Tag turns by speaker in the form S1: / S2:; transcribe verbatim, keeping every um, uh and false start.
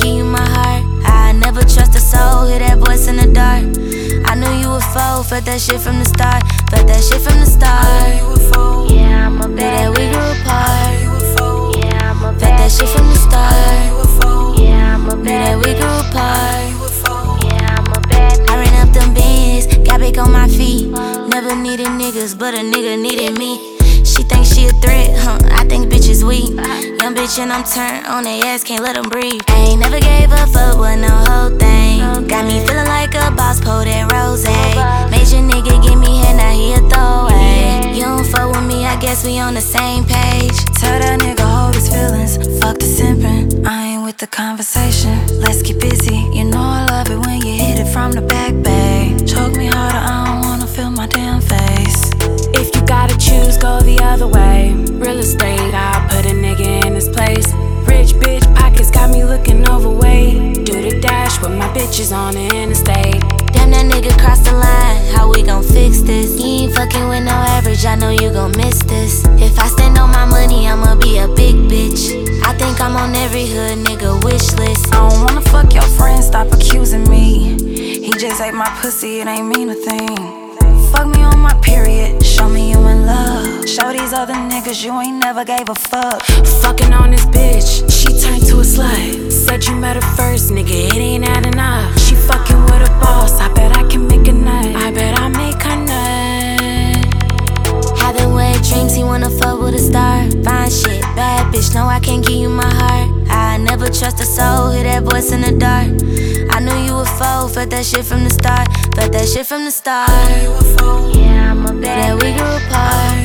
S1: give you my heart. I never trust a soul, hear that voice in the dark. I knew you were foe, felt that shit from the start. Felt that shit from the start. Yeah, I'm a bad that we grew apart. Yeah, I'm a bad felt that shit from the start. Yeah, I'm a bad that we grew apart. Yeah, I'm a bad I ran up them bands, got back on my feet. Never needed niggas, but a nigga needed me. She thinks she a threat, huh? I think bitches weak. Young bitch and I'm turned on their ass, can't let them breathe. I ain't never gave a fuck with no whole thing. Got me feeling like a boss, pour that rose. Major nigga give me head, now he a throwaway. You don't fuck with me, I guess we on the same page.
S2: Tell that nigga hold his feelings, fuck the simping. I ain't with the conversation, let's get busy. You know I love it when you hit it from the back, babe. Choke me harder, I don't wanna feel my damn face.
S3: If you gotta choose, go the other way. Real estate, I'll put a nigga in his place. Rich bitch pockets got me looking overweight. Do the dash with my bitches on the interstate.
S1: Damn, that nigga crossed the line, how we gon' fix this? You ain't fucking with no average, I know you gon' miss this. If I stand on my money, I'ma be a big bitch. I think I'm on every hood nigga wish list.
S2: I don't wanna fuck your friend, stop accusing me. He just ate my pussy, it ain't mean a thing. Fuck me on my period, show me you in love. Show these other niggas you ain't never gave a fuck.
S3: Fucking on this bitch, she turned to a slut. Said you met her first, nigga, it ain't adding up. She fucking with a boss, I bet I can make a nut. I bet I make her nut.
S1: Having wet dreams, he wanna fuck with a star. Fine shit, bad bitch, no I can't give you my heart. I never trust a soul, hear that voice in the dark. I knew you were foe, felt that shit from the start. Felt that shit from the start. Yeah, I'm a bad that we grew apart.